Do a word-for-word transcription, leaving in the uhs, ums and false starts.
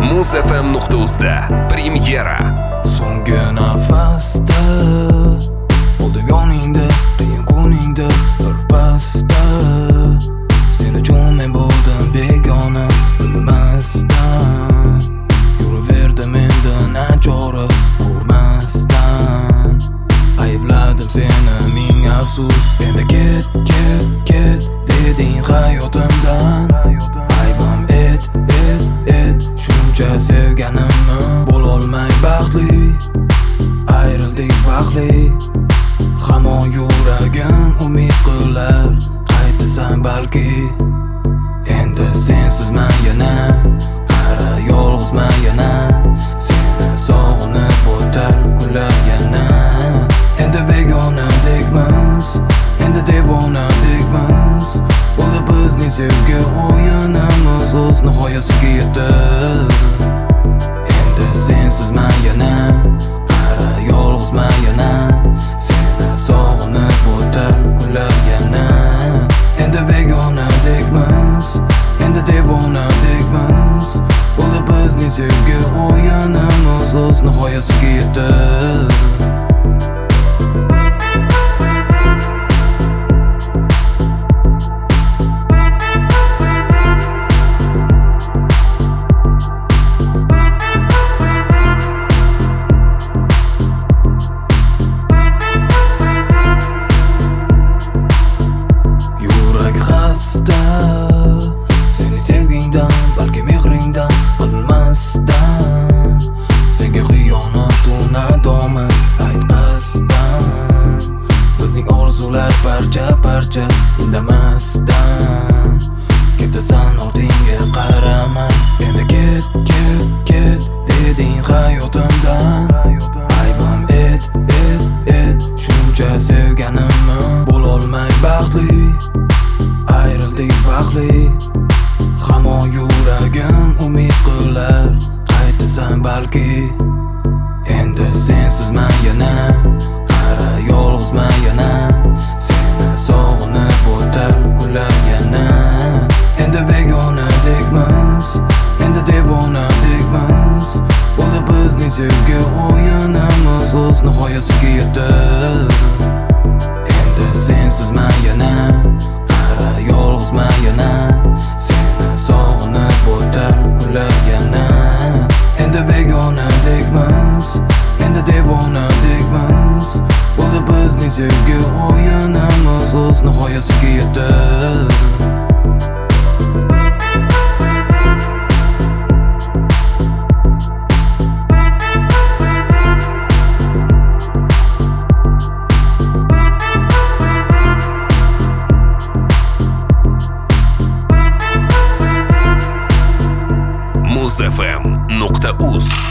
muz f m nuqta uz da premyera. So'nggi nafasda bo'ldim yoningda, qiyin kuningda birpasda. Sen uchun men bo'ldim begona, bilmasdan yuraverdim endi nachora ko'rmasdan. Aybladim seni ming afsus, endi ket, ket, ket deding hayotimdan. Aybim et, et, et shuncha sevganimni bo'lolmay baxtli. Ayrildik vaqtli, hamon yuragim umid qilar qaytasan balki. Endi sensizman yana, qara yolg'izman yana. Seni sog'inib o'tar kunlar yana. Endi begonadekmiz, endi devonadekmiz. Bo'ldi bizning sevgi o'yinimiz o'z nihoyasiga yetib. Endi sensizman yana, qara yolg'izman yana. Seni sog'inib o'tar kunlar yana. Endi begonadekmiz, endi devonadekmiz. Bo'ldi bizning sevgi o'yinimiz o'z nihoyasiga yetib. Seni sevgingdan, balki mehringdan bilmasdan. Senga xiyonat unadoman aytqasdan. Bizning orzular parcha parcha indamasdan. Ketasan ortingga qaramay. Endi ket, ket, ket deding hayotimdan. Aybim et, et, et shuncha sevganimni bo'lolmay baxtli. Ayrildik vaqtli, hamon yuragim umid qilar qaytasan balki. Endi sensizman yana, qara yolg'izman yana. Seni sog'inib o'tar kunlar yana. Endi begonadekmiz, endi devonadekmiz. Bo'ldi bizning sevgi o'yinimiz o'z nihoyasiga yetib. Endi sensizman yana, yolg'izman yana. Seni sog'inib o'tar kunlar yana. Endi begonadekmiz, endi devonadekmiz. Bo'ldi bizning sevgi o'yinimiz o'z nihoyasiga yetib. muz f m nuqta uz